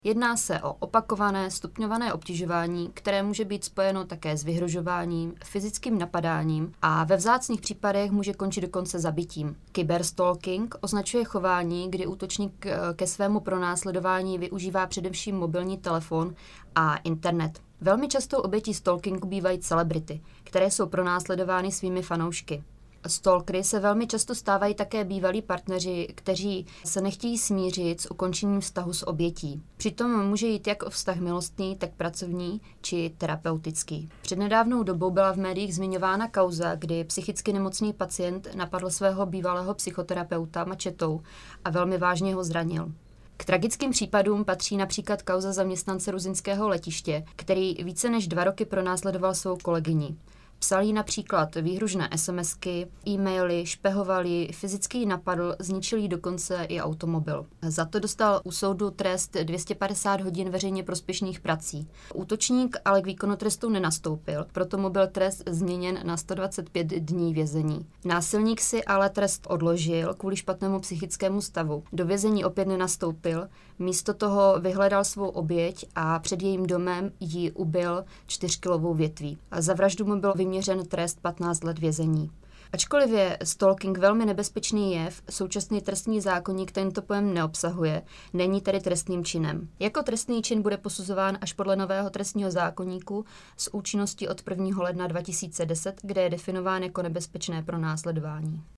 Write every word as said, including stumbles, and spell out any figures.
Jedná se o opakované, stupňované obtěžování, které může být spojeno také s vyhrožováním, fyzickým napadáním a ve vzácných případech může končit dokonce zabitím. Cyberstalking označuje chování, kdy útočník ke svému pronásledování využívá především mobilní telefon a internet. Velmi častou obětí stalkingu bývají celebrity, které jsou pronásledovány svými fanoušky. Stalkery se velmi často stávají také bývalí partneři, kteří se nechtějí smířit s ukončením vztahu s obětí. Přitom může jít jak o vztah milostný, tak pracovní či terapeutický. Před nedávnou dobou byla v médiích zmiňována kauza, kdy psychicky nemocný pacient napadl svého bývalého psychoterapeuta mačetou a velmi vážně ho zranil. K tragickým případům patří například kauza zaměstnance ruzinského letiště, který více než dva roky pronásledoval svou kolegyni. Psal jí například výhružné SMSky, e-maily, špehoval ji, fyzicky ji napadl, zničil jí dokonce i automobil. Za to dostal u soudu trest dvě stě padesát hodin veřejně prospěšných prací. Útočník ale k výkonu trestu nenastoupil, proto mu byl trest změněn na sto dvacet pět dní vězení. Násilník si ale trest odložil kvůli špatnému psychickému stavu. Do vězení opět nenastoupil, místo toho vyhledal svou oběť a před jejím domem ji ubil čtyřkilovou větví. Za vraždu mu byl vyměřen trest patnáct let vězení. Ačkoliv je stalking velmi nebezpečný jev, současný trestní zákoník tento pojem neobsahuje, není tedy trestným činem. Jako trestný čin bude posuzován až podle nového trestního zákoníku s účinností od prvního ledna dva tisíce deset, kde je definován jako nebezpečné pronásledování.